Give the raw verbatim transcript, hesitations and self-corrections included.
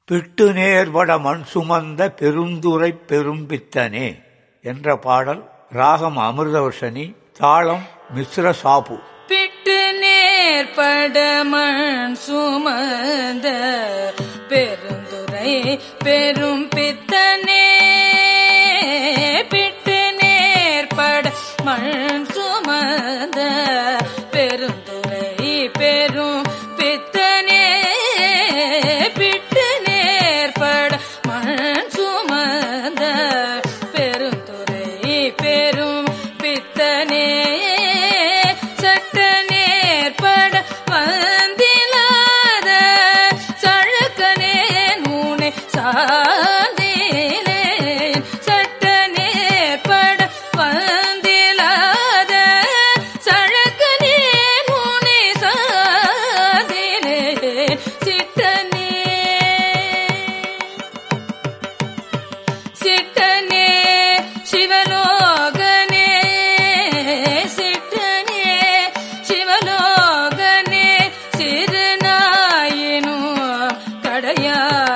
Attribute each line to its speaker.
Speaker 1: பிட்டு நேர்பட மண் சுமந்த பெருந்துரை பெரும்பித்தனே என்ற பாடல் ராகம் அமிர்தவர்ஷனி, தாளம் மிஸ்ர சாபு.
Speaker 2: பிட்டு நேர்பட மண் சுமந்த பெருந்துரை பெரும் பித்தனே, பிட்டு நேர்பட மண் சுமந்த பெருந்துரை பெரும் பித்தனே, பிட்டு நேர்பட மண் சுமந்த பெருந்துரை பெரும் பித்தனே, சட்ட நேர்பட வந்திலாத சழக்கனே நூனை சாதினே, சட்ட நேர்பட வந்திலாத சழக்கனே நூனை சாதினே, சிட்டனே சிட்டனே சிவலோகனே, சிட்டனே சிவலோகனே, சிறுநாயினும் கடையா